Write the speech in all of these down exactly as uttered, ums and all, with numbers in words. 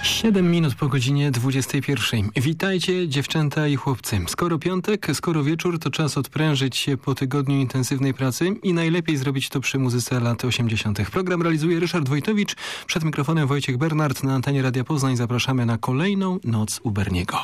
siedem minut po godzinie dwudziestej pierwszej. Witajcie dziewczęta i chłopcy. Skoro piątek, skoro wieczór, to czas odprężyć się po tygodniu intensywnej pracy i najlepiej zrobić to przy muzyce lat osiemdziesiątych. Program realizuje Ryszard Wojtowicz, przed mikrofonem Wojciech Bernard. Na antenie Radia Poznań zapraszamy na kolejną Noc u Berniego.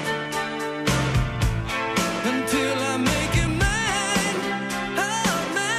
Until I make it mine, oh man.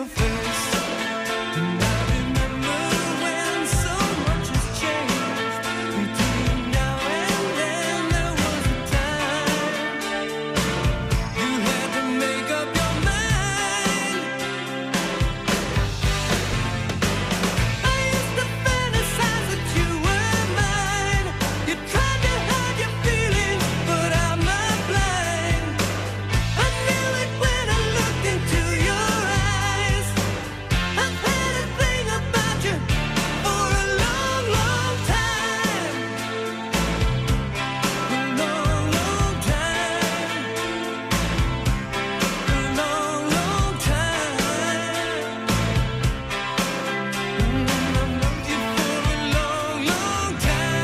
your face. And I remember when so much has changed. Between now and then there was a time you had to make up your mind. I used to fantasize that you were mine. You tried to hide your feelings, but I'm not blind. I knew it when I looked into your eyes. I've had a thing about you for a long, long time. A long, long time. A long, long time. Mm, I've loved you for a long, long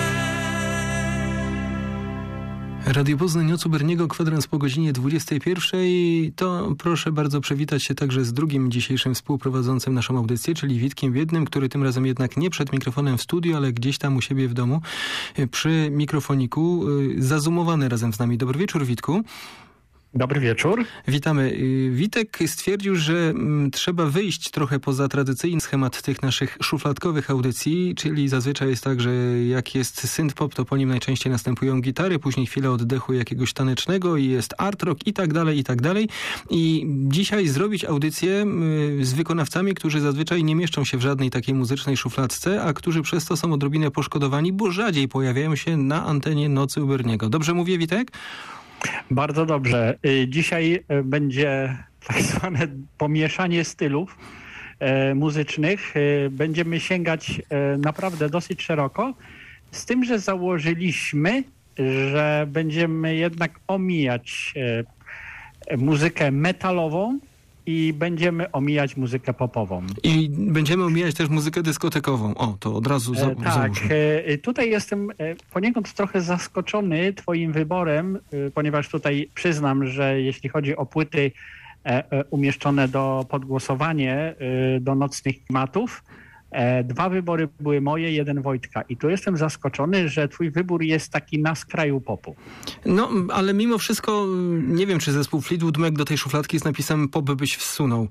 time. Radio Poznań od Berniego, kwadrans po godzinie dwudziestej pierwszej. To proszę bardzo przywitać się także z drugim dzisiejszym współprowadzącym naszą audycję, czyli Witkiem Wiednym, który tym razem jednak nie przed mikrofonem w studiu, ale gdzieś tam u siebie w domu przy mikrofoniku, zazumowany razem z nami. Dobry wieczór, Witku. Dobry wieczór. Witamy. Witek stwierdził, że mm, trzeba wyjść trochę poza tradycyjny schemat tych naszych szufladkowych audycji, czyli zazwyczaj jest tak, że jak jest synth-pop, to po nim najczęściej następują gitary, później chwilę oddechu jakiegoś tanecznego i jest art rock i tak dalej, i tak dalej. I dzisiaj zrobić audycję y, z wykonawcami, którzy zazwyczaj nie mieszczą się w żadnej takiej muzycznej szufladce, a którzy przez to są odrobinę poszkodowani, bo rzadziej pojawiają się na antenie Nocy u Berniego. Dobrze mówię, Witek? Bardzo dobrze. Y, Dzisiaj y, będzie tak zwane pomieszanie stylów e, muzycznych. Y, Będziemy sięgać e, naprawdę dosyć szeroko, z tym, że założyliśmy, że będziemy jednak omijać e, muzykę metalową i będziemy omijać muzykę popową. I będziemy omijać też muzykę dyskotekową. O, to od razu za- E, tak, załóżmy. e, tutaj jestem e, poniekąd trochę zaskoczony twoim wyborem, e, ponieważ tutaj przyznam, że jeśli chodzi o płyty e, e, umieszczone do podgłosowania e, do nocnych klimatów, e, dwa wybory były moje, jeden Wojtka. I tu jestem zaskoczony, że twój wybór jest taki na skraju popu. No, ale mimo wszystko nie wiem, czy zespół Fleetwood Mac do tej szufladki z napisem pop byś wsunął.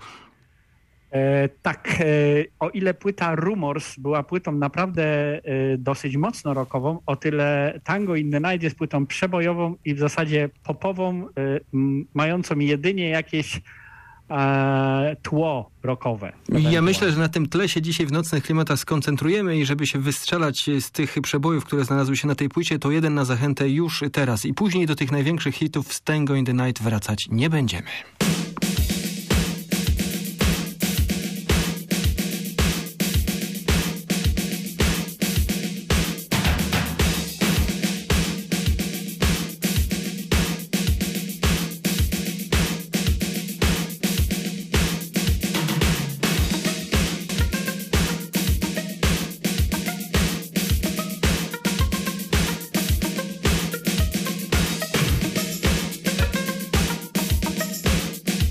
E, tak, e, o ile płyta Rumors była płytą naprawdę e, dosyć mocno rockową, o tyle Tango in the Night jest płytą przebojową i w zasadzie popową, e, m, mającą jedynie jakieś e, tło rockowe. Ja myślę, że na tym tle się dzisiaj w Nocnych Klimatach skoncentrujemy i żeby się wystrzelać z tych przebojów, które znalazły się na tej płycie, to jeden na zachętę już teraz i później do tych największych hitów z Tango in the Night wracać nie będziemy. I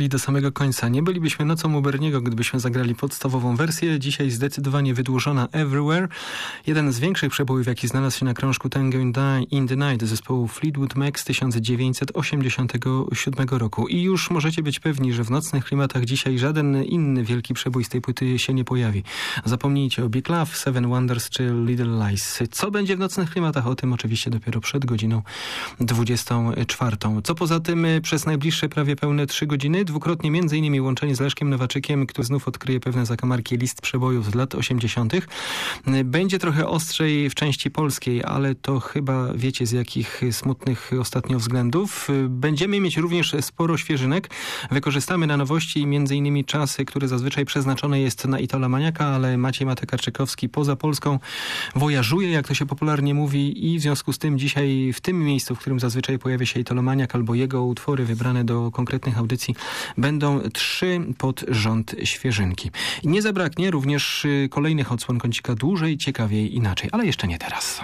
dotrwali do samego końca. Nie bylibyśmy Nocą u Berniego, gdybyśmy zagrali podstawową wersję. Dzisiaj zdecydowanie wydłużona Everywhere. Jeden z większych przebojów, jaki znalazł się na krążku Tango in the Night zespołu Fleetwood Mac z tysiąc dziewięćset osiemdziesiątego siódmego roku. I już możecie być pewni, że w nocnych klimatach dzisiaj żaden inny wielki przebój z tej płyty się nie pojawi. Zapomnijcie o Big Love, Seven Wonders czy Little Lies. Co będzie w nocnych klimatach? O tym oczywiście dopiero przed godziną dwudziestą czwartą. Co poza tym przez najbliższe prawie pełne trzy godziny, dwukrotnie między innymi łączenie z Leszkiem Nowaczykiem, który znów odkryje pewne zakamarki list przebojów z lat osiemdziesiątych. Będzie trochę ostrzej w części polskiej, ale to chyba wiecie z jakich smutnych ostatnio względów. Będziemy mieć również sporo świeżynek. Wykorzystamy na nowości między innymi czasy, które zazwyczaj przeznaczone jest na Itolamaniaka, ale Maciej Matekarczykowski poza Polską wojażuje, jak to się popularnie mówi, i w związku z tym dzisiaj w tym miejscu, w którym zazwyczaj pojawia się Itolomaniak albo jego utwory wybrane do konkretnych audycji, będą trzy pod rząd świeżynki. Nie zabraknie również kolejnych odsłon kącika dłużej, ciekawiej, inaczej, ale jeszcze nie teraz.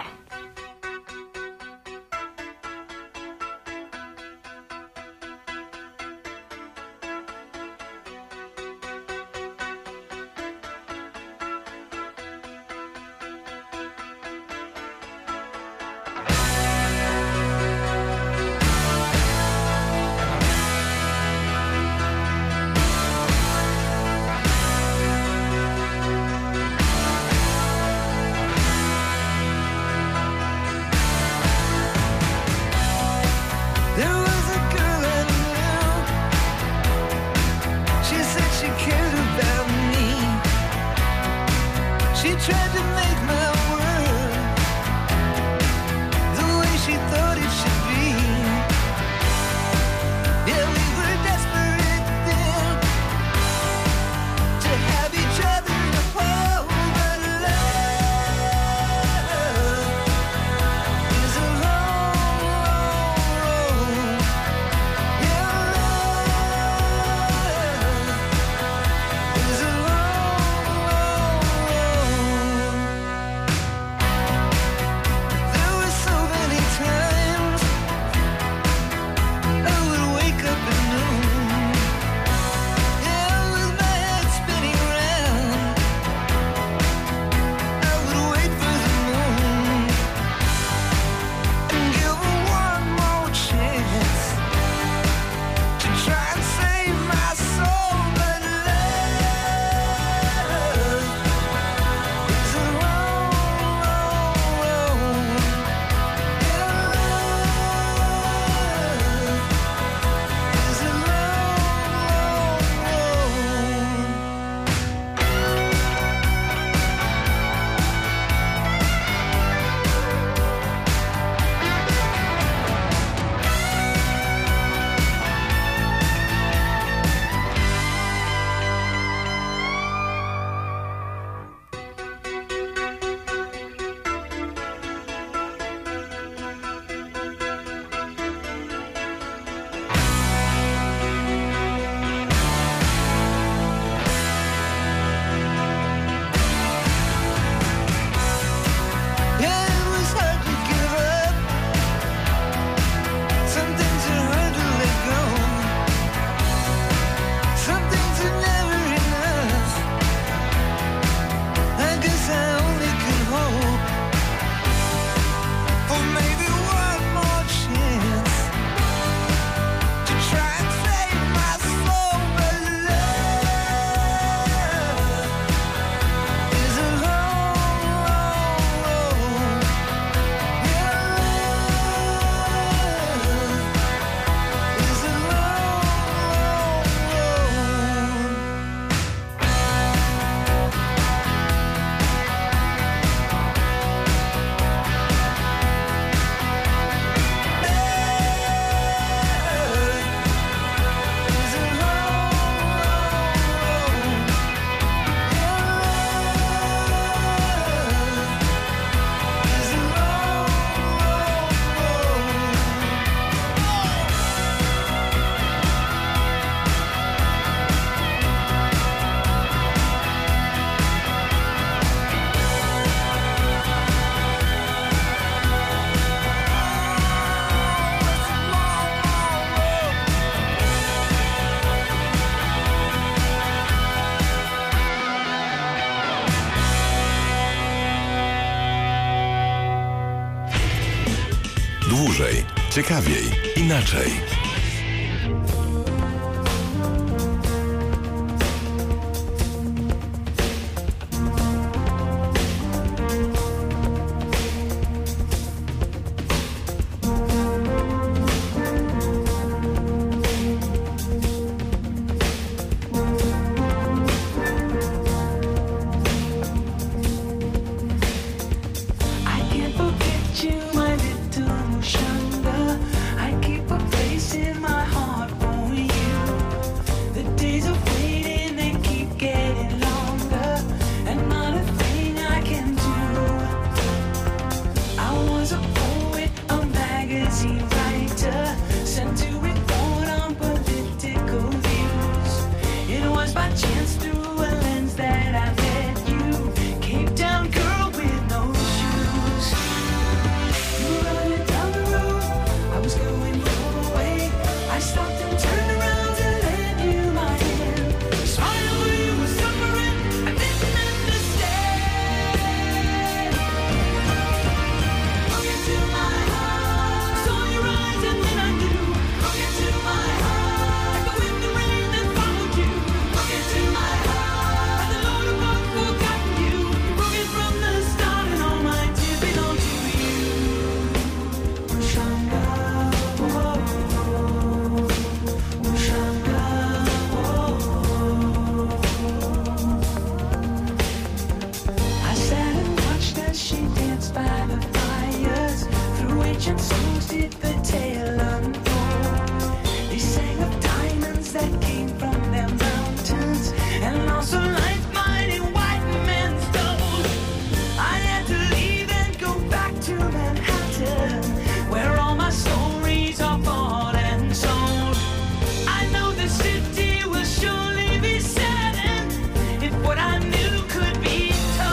Dłużej, ciekawiej, inaczej.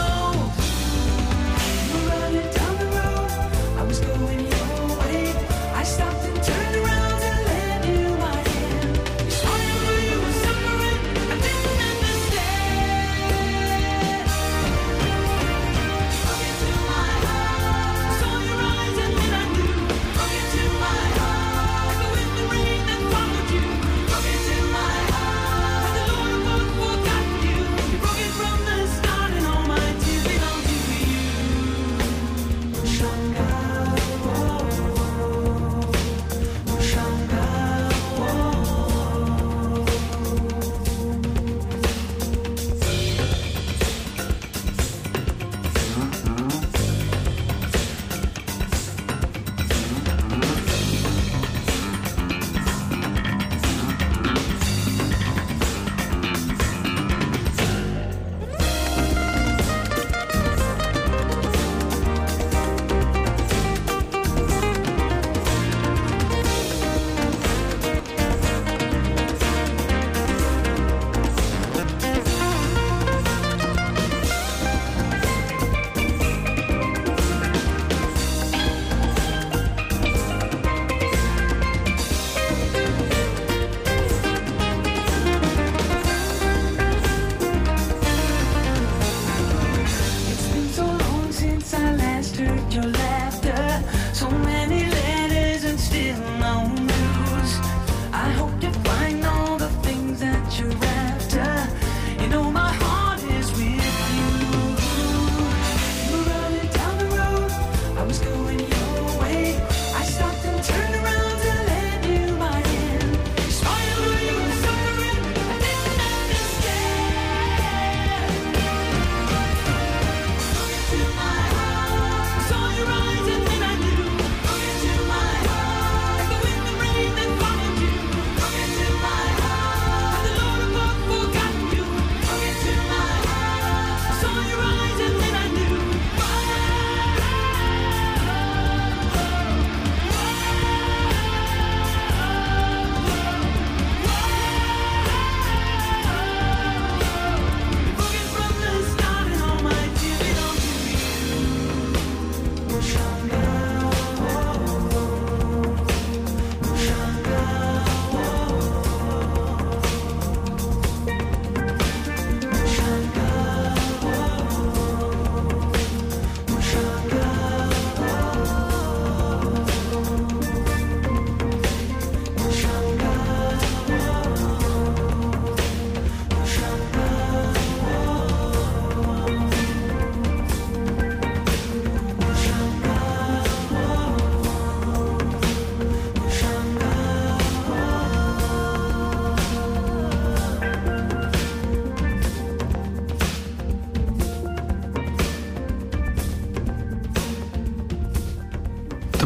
I was going your way.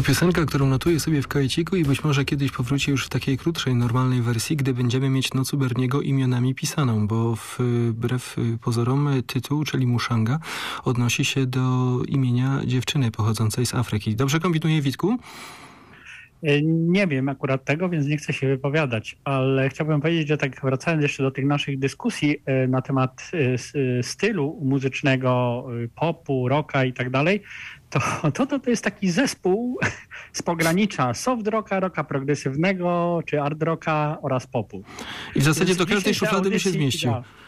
To piosenka, którą notuję sobie w kajeciku i być może kiedyś powróci już w takiej krótszej, normalnej wersji, gdy będziemy mieć Noc u Berniego imionami pisaną, bo wbrew pozorom tytuł, czyli Muszanga, odnosi się do imienia dziewczyny pochodzącej z Afryki. Dobrze kombinuję, Witku? Nie wiem akurat tego, więc nie chcę się wypowiadać, ale chciałbym powiedzieć, że tak wracając jeszcze do tych naszych dyskusji na temat stylu muzycznego, popu, rocka i tak dalej, to, to, to jest taki zespół z pogranicza soft rocka, rocka progresywnego, czy hard rocka oraz popu. I w zasadzie Więc do każdej szuflady by się zmieścił.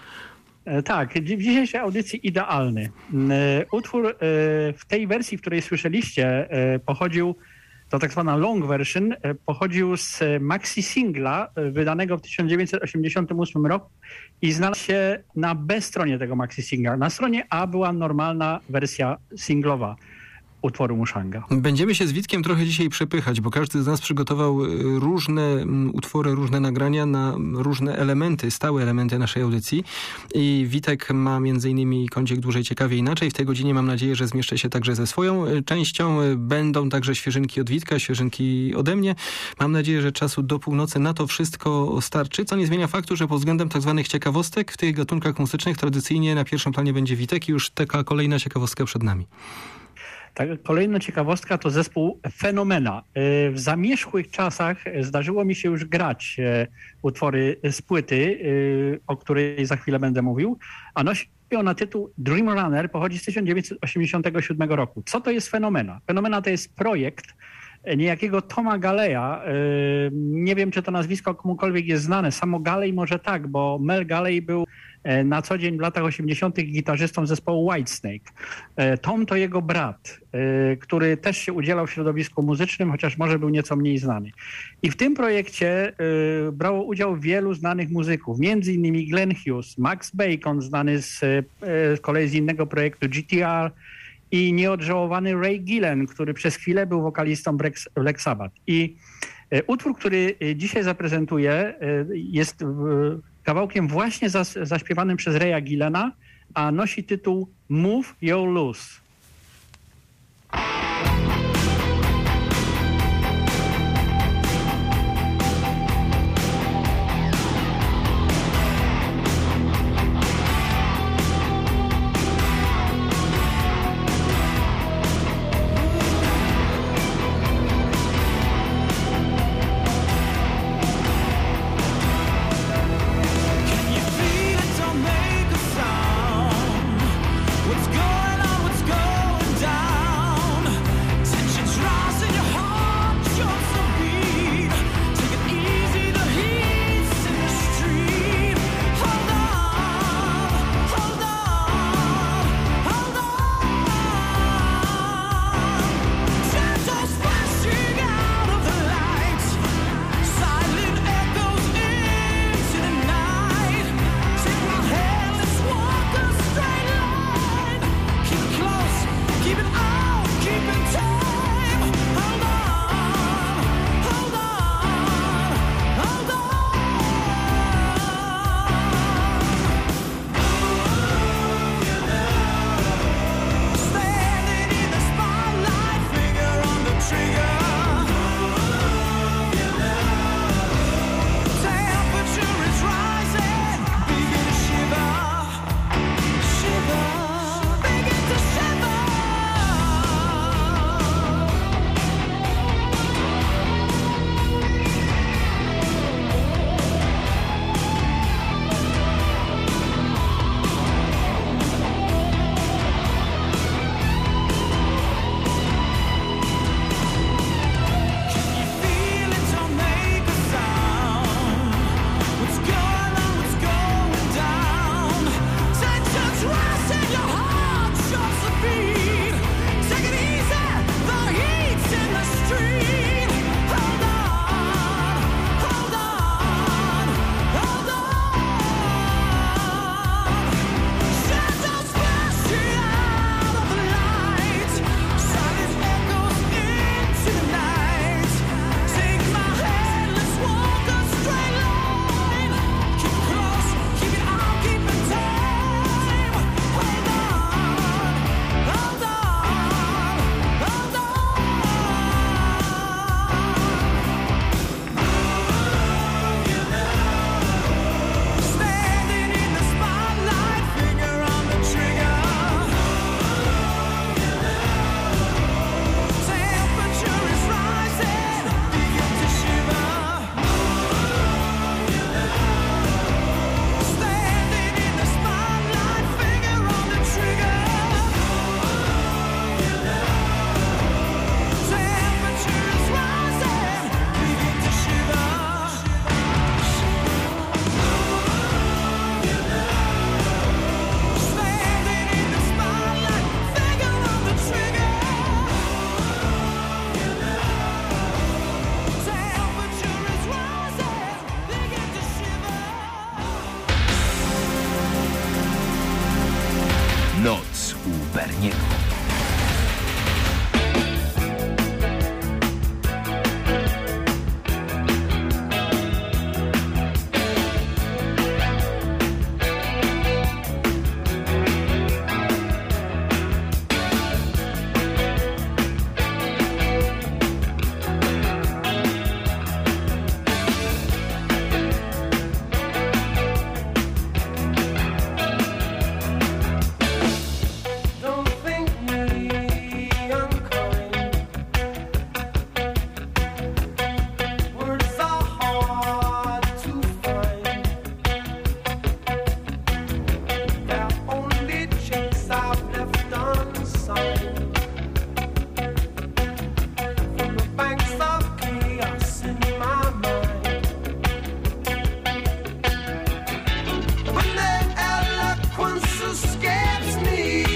Idea. Tak, w dzisiejszej audycji idealny. Utwór w tej wersji, w której słyszeliście, pochodził, to tak zwana long version, pochodził z maxi singla wydanego w tysiąc dziewięćset osiemdziesiątym ósmym roku i znalazł się na B stronie tego maxi singla. Na stronie A była normalna wersja singlowa utworu Muszanga. Będziemy się z Witkiem trochę dzisiaj przepychać, bo każdy z nas przygotował różne utwory, różne nagrania na różne elementy, stałe elementy naszej audycji. I Witek ma między innymi kącik Dłużej, Ciekawie, Inaczej. W tej godzinie mam nadzieję, że zmieszczę się także ze swoją częścią. Będą także świeżynki od Witka, świeżynki ode mnie. Mam nadzieję, że czasu do północy na to wszystko starczy, co nie zmienia faktu, że pod względem tak zwanych ciekawostek w tych gatunkach muzycznych tradycyjnie na pierwszym planie będzie Witek i już taka kolejna ciekawostka przed nami. Tak, kolejna ciekawostka to zespół Fenomena. W zamierzchłych czasach zdarzyło mi się już grać utwory z płyty, o której za chwilę będę mówił, a nosi ona tytuł Dream Runner, pochodzi z tysiąc dziewięćset osiemdziesiątego siódmego roku. Co to jest Fenomena? Fenomena to jest projekt niejakiego Toma Galeya. Nie wiem, czy to nazwisko komukolwiek jest znane. Samo Galey może tak, bo Mel Galley był na co dzień w latach osiemdziesiątych gitarzystą zespołu Whitesnake. Tom to jego brat, który też się udzielał w środowisku muzycznym, chociaż może był nieco mniej znany. I w tym projekcie brało udział wielu znanych muzyków, między innymi Glenn Hughes, Max Bacon, znany z, z kolei z innego projektu G T R, i nieodżałowany Ray Gillen, który przez chwilę był wokalistą Black Sabbath. I utwór, który dzisiaj zaprezentuję, jest kawałkiem właśnie zas, zaśpiewanym przez Raya Gillena, a nosi tytuł Move Your Loose. Feel it, don't make a sound. What's going on? What's going niego. Don't think me unkind. Words are hard to find. They're only checks I've left unsigned. From the banks of chaos in my mind. When their eloquence escapes me,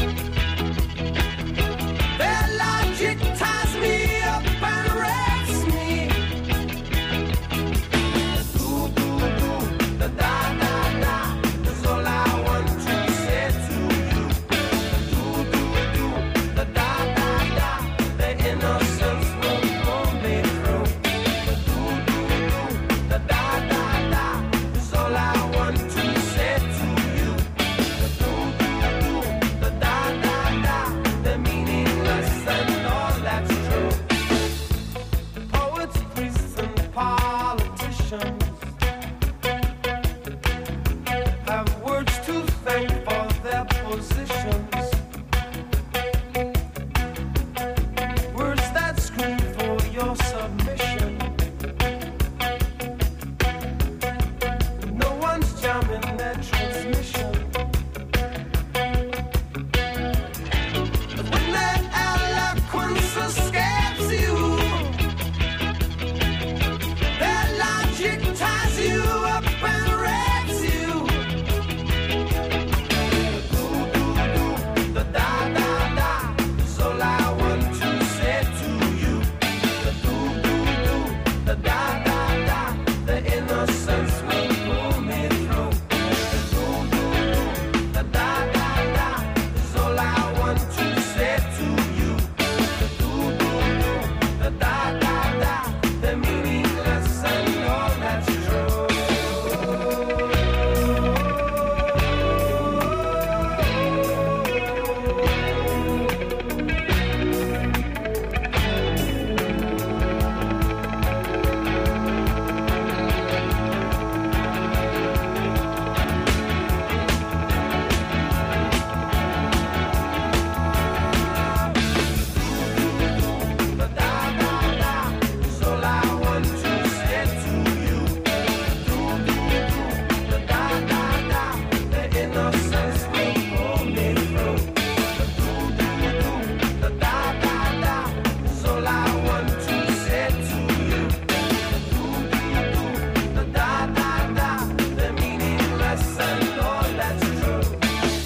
their logic ties me up and wrecks me. Do, do, do, da, da, da, da, is all I want to say to you. Do, do, do, da, da, da, da, the innocence will pull me through. Do, do, do, da, da, da, da, is all I want to say to you. Do, do, do, da, da, da, da, the meaningless and all that's true. Poets, priests, and politicians have words to thank for their positions. Words that scream for your submission. No one's jamming their transmission. But when their eloquence escapes you, their logic ties you up and wrecks you. Do, do, do, da, da, da, da, is all I want to say to you. Do, do, do, da, da, da, da, the innocence will pull me through. Do, do, do, da, da, da, da, is all I want to say to you. Do, do, do, da, da, da, da, the meaningless and all that's true. Da, da, da, da, is all I want to say to you. Do, do, do, da, da, da, da, the innocence will pull me through. Do, do, do, da, da, da, da, is all I want to say to you. Do, do, do, da, da, da, da, the meaningless and all that's true.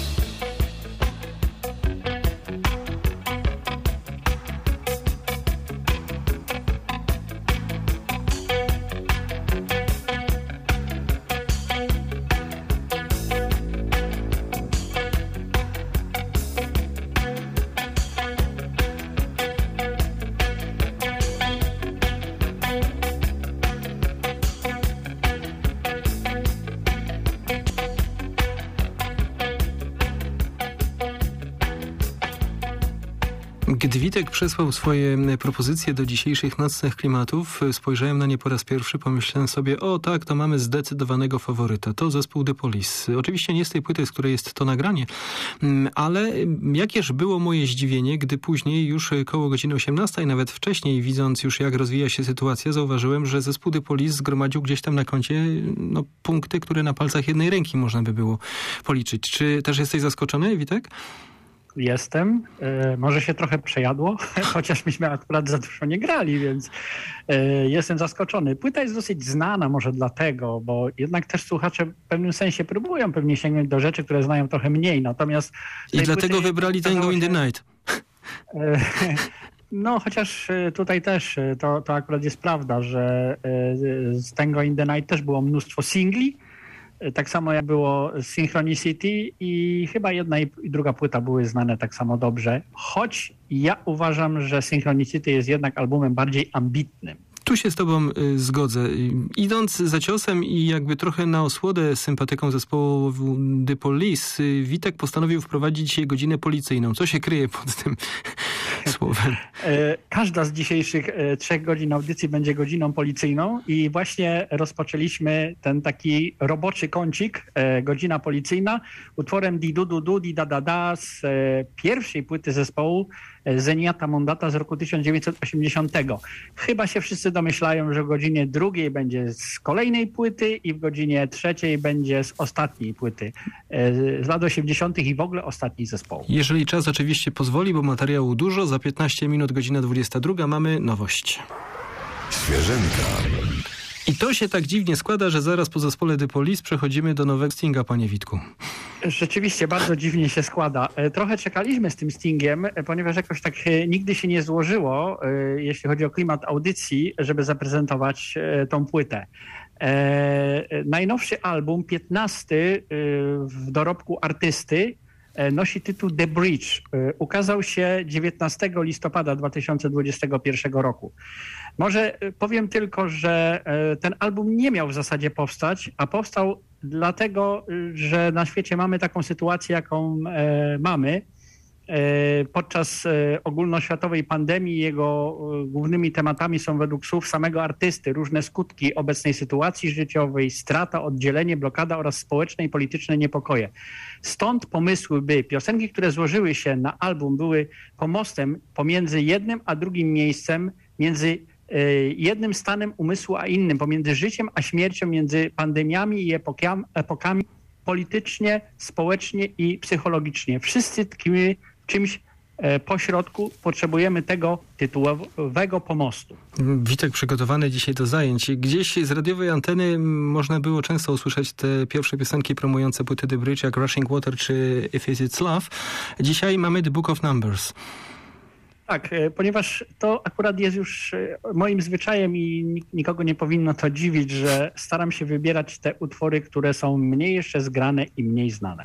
Gdy Witek przesłał swoje propozycje do dzisiejszych nocnych klimatów, spojrzałem na nie po raz pierwszy, pomyślałem sobie, o tak, to mamy zdecydowanego faworyta. To zespół The Police. Oczywiście nie z tej płyty, z której jest to nagranie, ale jakież było moje zdziwienie, gdy później już koło godziny osiemnastej, nawet wcześniej, widząc już jak rozwija się sytuacja, zauważyłem, że zespół The Police zgromadził gdzieś tam na koncie no, punkty, które na palcach jednej ręki można by było policzyć. Czy też jesteś zaskoczony, Witek? Jestem. E, może się trochę przejadło, chociaż myśmy akurat za dużo nie grali, więc e, jestem zaskoczony. Płyta jest dosyć znana może dlatego, bo jednak też słuchacze w pewnym sensie próbują pewnie sięgnąć do rzeczy, które znają trochę mniej. Natomiast I dlatego wybrali Tango in the Night. E, no, chociaż tutaj też to, to akurat jest prawda, że z Tango in the Night też było mnóstwo singli, tak samo jak było Synchronicity i chyba jedna i druga płyta były znane tak samo dobrze, choć ja uważam, że Synchronicity jest jednak albumem bardziej ambitnym. Tu się z tobą y, zgodzę. Idąc za ciosem i jakby trochę na osłodę sympatyką zespołu The Police, y, Witek postanowił wprowadzić dzisiaj godzinę policyjną. Co się kryje pod tym słowem? E, Każda z dzisiejszych e, trzech godzin audycji będzie godziną policyjną i właśnie rozpoczęliśmy ten taki roboczy kącik, e, godzina policyjna, utworem Di Du Du Du Di Da Da Da z e, pierwszej płyty zespołu e, Zeniata Mondata z roku tysiąc dziewięćset osiemdziesiątego. Chyba się wszyscy domyślają, że w godzinie drugiej będzie z kolejnej płyty i w godzinie trzeciej będzie z ostatniej płyty e, z lat osiemdziesiątych i w ogóle ostatniej zespołu. Jeżeli czas oczywiście pozwoli, bo materiału dużo, za piętnaście minut, godzina dwudziesta druga, mamy nowość. Świeżynka. I to się tak dziwnie składa, że zaraz po zespole The Police przechodzimy do nowego Stinga, panie Witku. Rzeczywiście bardzo dziwnie się składa. E, Trochę czekaliśmy z tym Stingiem, e, ponieważ jakoś tak e, nigdy się nie złożyło, e, jeśli chodzi o klimat audycji, żeby zaprezentować e, tą płytę. E, najnowszy album, piętnasty e, w dorobku artysty, e, nosi tytuł The Bridge. E, ukazał się dziewiętnastego listopada dwa tysiące dwudziestego pierwszego roku. Może e, powiem tylko, że e, ten album nie miał w zasadzie powstać, a powstał dlatego, że na świecie mamy taką sytuację, jaką e, mamy. E, podczas e, ogólnoświatowej pandemii jego e, głównymi tematami są według słów samego artysty różne skutki obecnej sytuacji życiowej, strata, oddzielenie, blokada oraz społeczne i polityczne niepokoje. Stąd pomysły, by piosenki, które złożyły się na album, były pomostem pomiędzy jednym a drugim miejscem, między jednym stanem umysłu a innym, pomiędzy życiem a śmiercią, między pandemiami i epokami, epokami politycznie, społecznie i psychologicznie. Wszyscy tkwimy w czymś e, pośrodku, potrzebujemy tego tytułowego pomostu. Witek przygotowany dzisiaj do zajęć. Gdzieś z radiowej anteny można było często usłyszeć te pierwsze piosenki promujące płyty The Bridge, jak Rushing Water czy If It's Love. Dzisiaj mamy The Book of Numbers. Tak, ponieważ to akurat jest już moim zwyczajem i nikogo nie powinno to dziwić, że staram się wybierać te utwory, które są mniej jeszcze zgrane i mniej znane.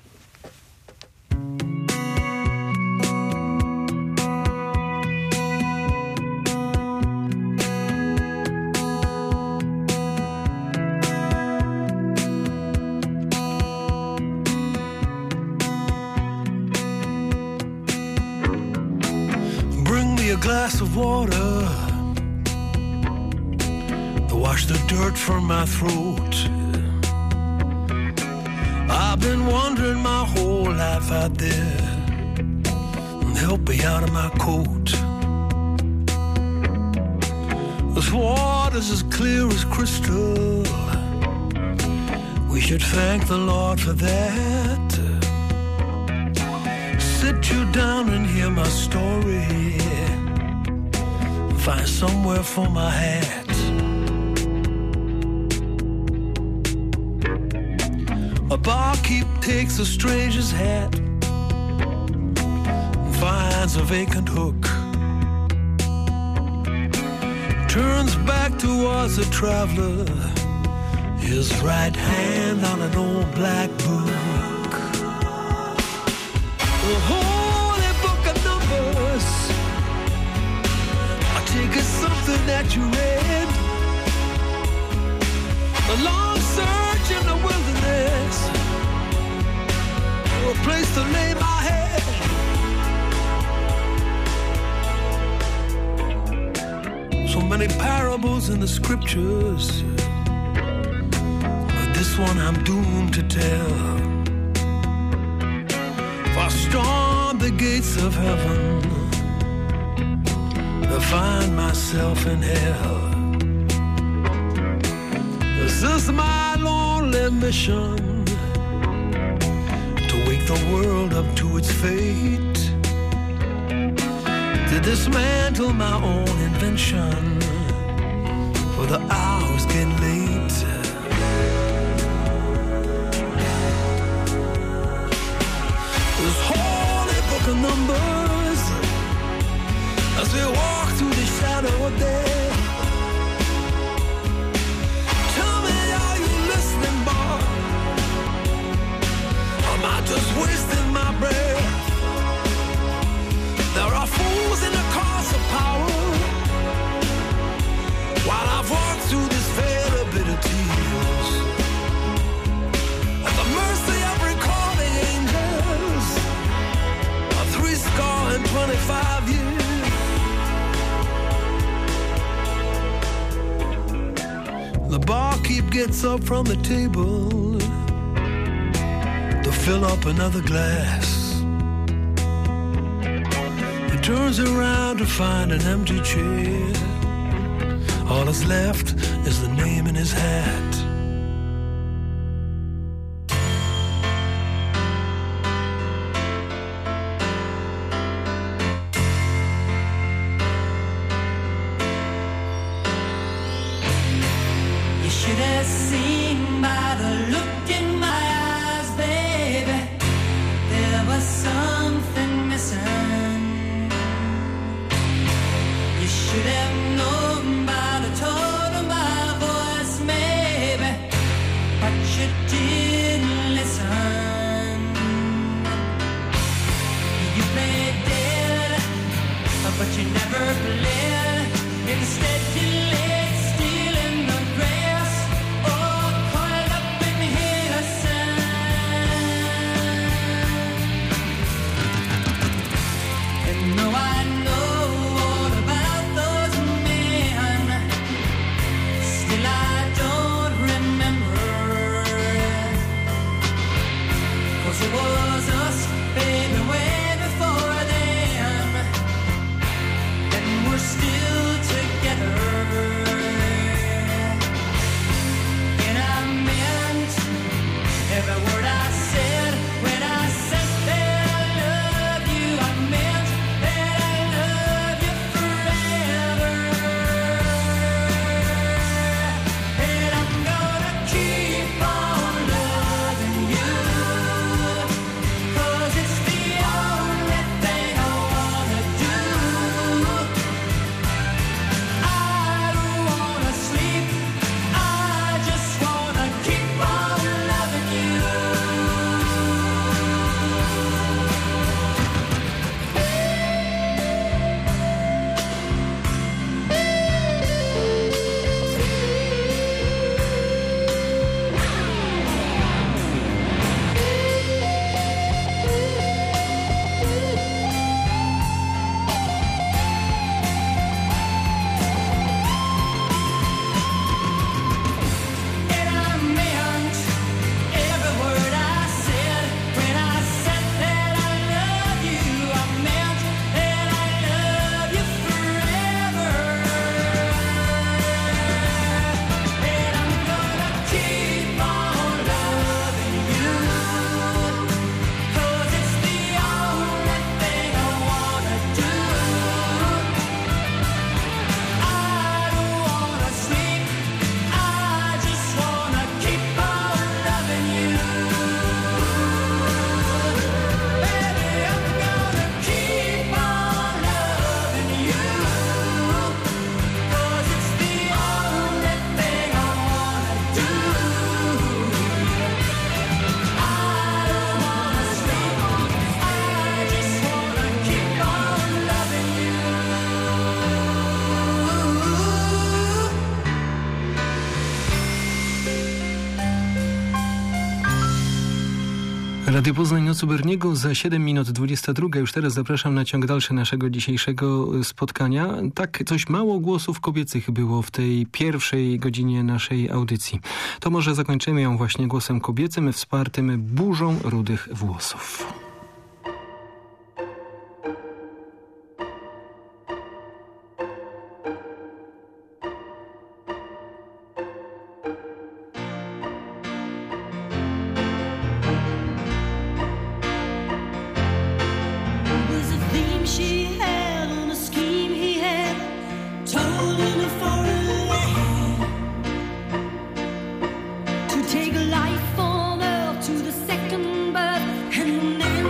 A glass of water to wash the dirt from my throat. I've been wandering my whole life out there, and help me out of my coat. This water's as clear as crystal. We should thank the Lord for that. Sit you down and hear my story. Find somewhere for my hat. A barkeep takes a stranger's hat and finds a vacant hook. Turns back towards the traveler, his right hand on an old black book. The holy book of Numbers, I take it's something that you read. A long search in the wilderness for a place to lay my head. So many parables in the scriptures, but this one I'm doomed to tell. If I storm the gates of heaven to find myself in hell, this is my lonely mission, to wake the world up to its fate, to dismantle my own invention, for the hour's getting late. This holy book of Numbers, as we walk through the shadow of death. Tell me, are you listening, boy? the barkeep gets up from the table to fill up another glass. He turns around to find an empty chair. All that's left is the name in his hat. You should have seen by the look in my eyes, baby, there was something missing. You should have known by the tone of my voice, maybe, but you didn't listen. You played dead, but you never played. Instead you laid still in the grass, all coiled up in innocence. And though I know all about those men, still I don't remember. 'Cause it was us, baby, way before them, and we're still together. And I meant every word I said when I said that I love you. I meant that I love you forever. And I'm gonna keep on loving you, 'cause it's the only thing I wanna do. I don't wanna sleep, I just wanna keep on loving you. And I meant every word I said when I said that I love you. I meant that I love you forever. And I'm gonna keep on loving you, 'cause it's the only thing I wanna do. I don't wanna sleep, I just wanna keep on loving you. Baby, I'm gonna keep on loving you, 'cause it's the only thing I wanna do. I don't wanna sleep, I just wanna keep on loving you. Radio Poznań Noc u Berniego za siedem minut dwudziesta druga. Już teraz zapraszam na ciąg dalszy naszego dzisiejszego spotkania. Tak, coś mało głosów kobiecych było w tej pierwszej godzinie naszej audycji. To może zakończymy ją właśnie głosem kobiecym, wspartym burzą rudych włosów. Was a theme she had on a scheme he had, told in a foreign land, to take life on earth to the second birth, and then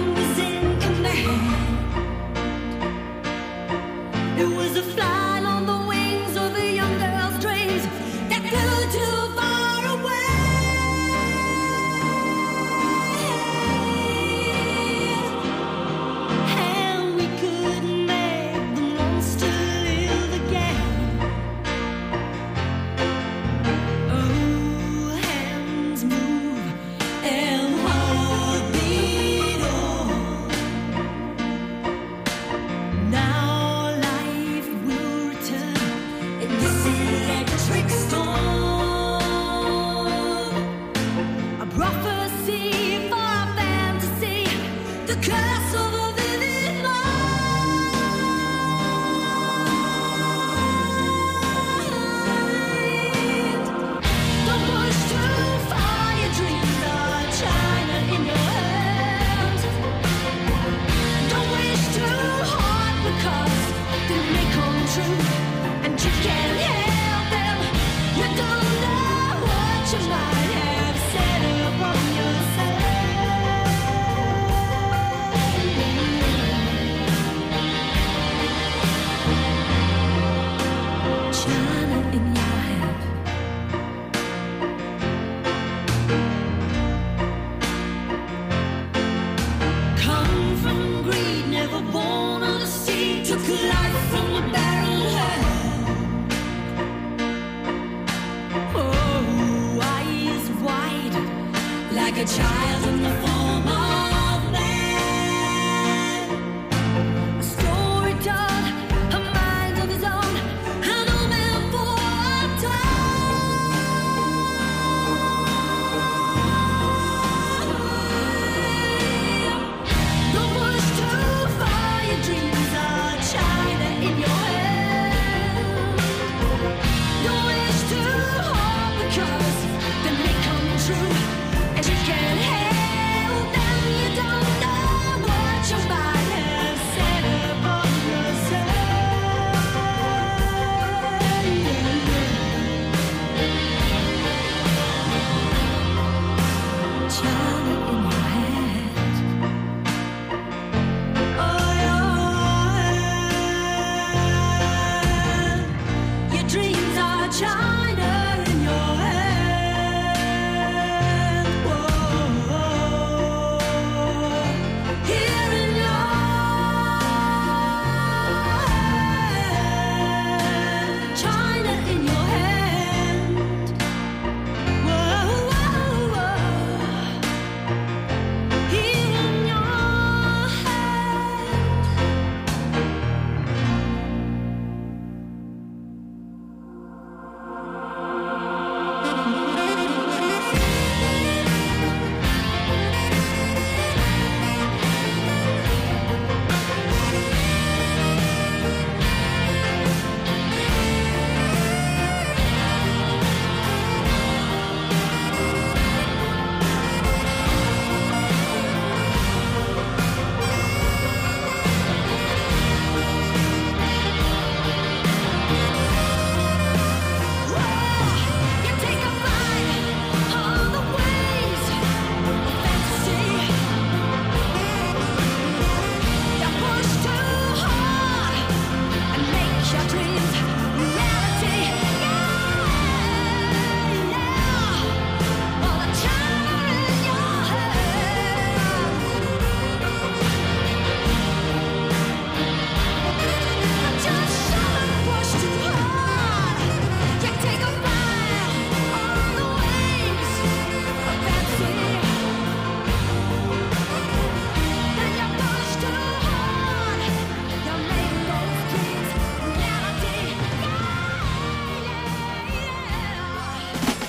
child